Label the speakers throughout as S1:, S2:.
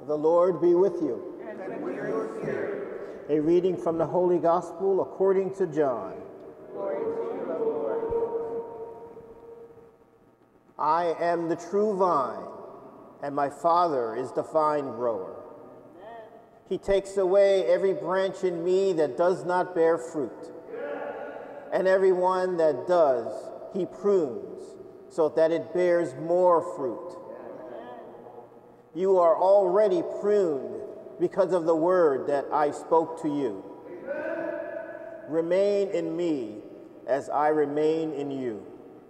S1: The Lord be with you.
S2: And with your spirit.
S1: A reading from the Holy Gospel according to John.
S2: Glory to you, O Lord.
S1: I am the true vine, and my Father is the vine grower. He takes away every branch in me that does not bear fruit, and every one that does, he prunes, so that it bears more fruit. You are already pruned because of the word that I spoke to you. Remain in me as I remain in you.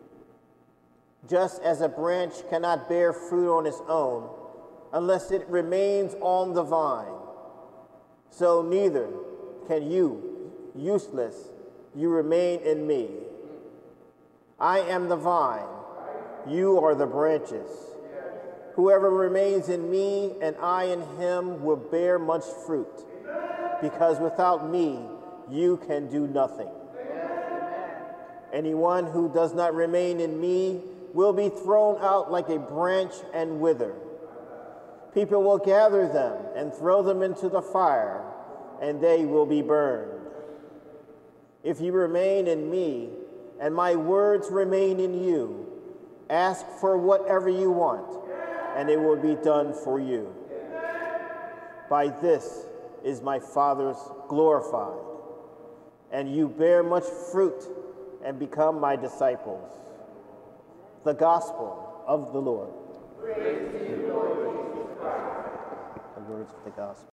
S1: Just as a branch cannot bear fruit on its own unless it remains on the vine, so neither can you, useless, you remain in me. I am the vine, you are the branches. Whoever remains in me and I in him will bear much fruit, because without me you can do nothing. Anyone who does not remain in me will be thrown out like a branch and wither. People will gather them and throw them into the fire, and they will be burned. If you remain in me, and my words remain in you, ask for whatever you want, and it will be done for you. By this is my Father's glorified, and you bear much fruit and become my disciples. The Gospel of the Lord.
S2: Praise to you, Lord Jesus Christ.
S1: The words of the Gospel.